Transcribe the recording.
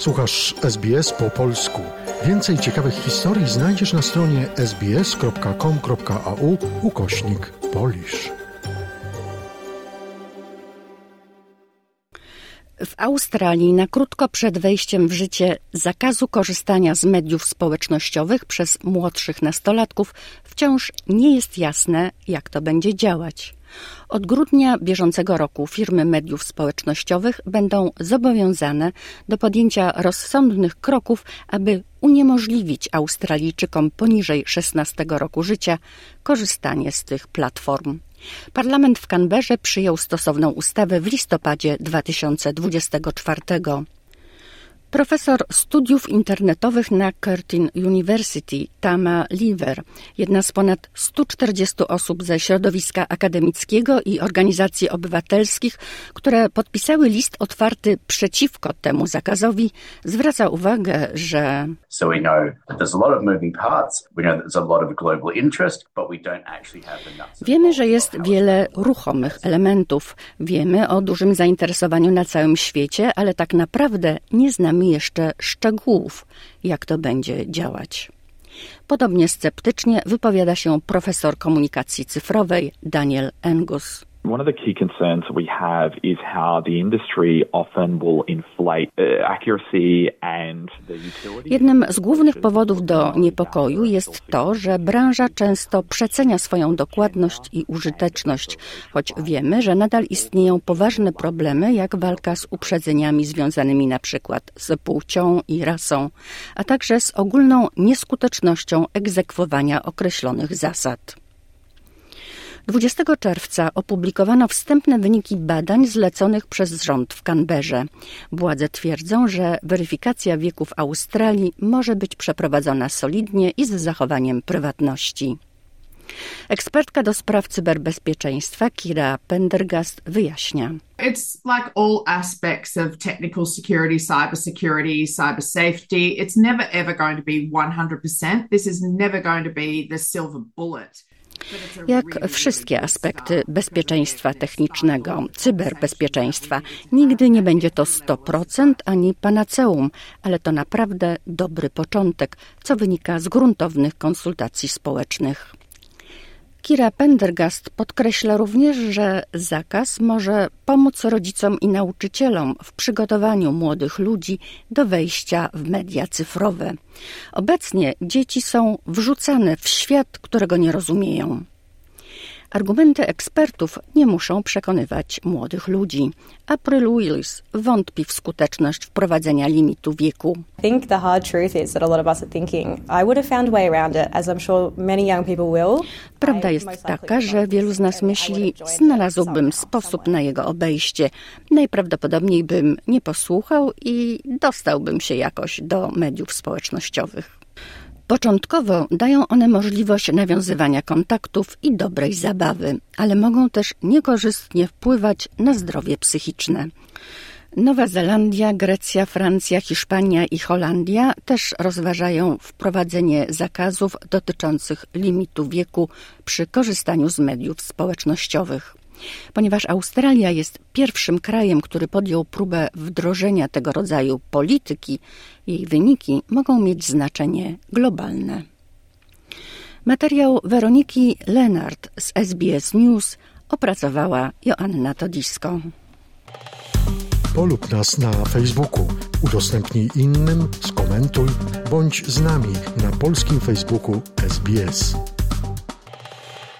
Słuchasz SBS po polsku. Więcej ciekawych historii znajdziesz na stronie sbs.com.au/Polish. W Australii na krótko przed wejściem w życie zakazu korzystania z mediów społecznościowych przez młodszych nastolatków wciąż nie jest jasne, jak to będzie działać. Od grudnia bieżącego roku firmy mediów społecznościowych będą zobowiązane do podjęcia rozsądnych kroków, aby uniemożliwić Australijczykom poniżej 16 roku życia korzystanie z tych platform. Parlament w Canberrze przyjął stosowną ustawę w listopadzie 2024. Profesor studiów internetowych na Curtin University, Tama Lever, jedna z ponad 140 osób ze środowiska akademickiego i organizacji obywatelskich, które podpisały list otwarty przeciwko temu zakazowi, zwraca uwagę, że wiemy, że jest wiele ruchomych elementów. Wiemy o dużym zainteresowaniu na całym świecie, ale tak naprawdę nie znamy jeszcze szczegółów, jak to będzie działać. Podobnie sceptycznie wypowiada się profesor komunikacji cyfrowej Daniel Angus. One of the key concerns we have is how the industry often will inflate accuracy and the utility. Jednym z głównych powodów do niepokoju jest to, że branża często przecenia swoją dokładność i użyteczność, choć wiemy, że nadal istnieją poważne problemy, jak walka z uprzedzeniami związanymi na przykład z płcią i rasą, a także z ogólną nieskutecznością egzekwowania określonych zasad. 20 czerwca opublikowano wstępne wyniki badań zleconych przez rząd w Canberrze. Władze twierdzą, że weryfikacja wieku w Australii może być przeprowadzona solidnie i z zachowaniem prywatności. Ekspertka do spraw cyberbezpieczeństwa Kira Pendergast wyjaśnia. It's like all aspects of technical security, cyber safety. It's never ever going to be 100%. This is never going to be the silver bullet. Jak wszystkie aspekty bezpieczeństwa technicznego, cyberbezpieczeństwa, nigdy nie będzie to 100% ani panaceum, ale to naprawdę dobry początek, co wynika z gruntownych konsultacji społecznych. Kira Pendergast podkreśla również, że zakaz może pomóc rodzicom i nauczycielom w przygotowaniu młodych ludzi do wejścia w media cyfrowe. Obecnie dzieci są wrzucane w świat, którego nie rozumieją. Argumenty ekspertów nie muszą przekonywać młodych ludzi. April Willis wątpi w skuteczność wprowadzenia limitu wieku. I think the hard truth is that a lot of us are thinking, I would have found a way around it, as I'm sure many young people will. Prawda jest taka, że wielu z nas myśli, znalazłbym sposób na jego obejście. Najprawdopodobniej bym nie posłuchał i dostałbym się jakoś do mediów społecznościowych. Początkowo dają one możliwość nawiązywania kontaktów i dobrej zabawy, ale mogą też niekorzystnie wpływać na zdrowie psychiczne. Nowa Zelandia, Grecja, Francja, Hiszpania i Holandia też rozważają wprowadzenie zakazów dotyczących limitu wieku przy korzystaniu z mediów społecznościowych. Ponieważ Australia jest pierwszym krajem, który podjął próbę wdrożenia tego rodzaju polityki, jej wyniki mogą mieć znaczenie globalne. Materiał Weroniki Lenart z SBS News opracowała Joanna Todisko. Polub nas na Facebooku, udostępnij innym, skomentuj, bądź z nami na polskim Facebooku SBS.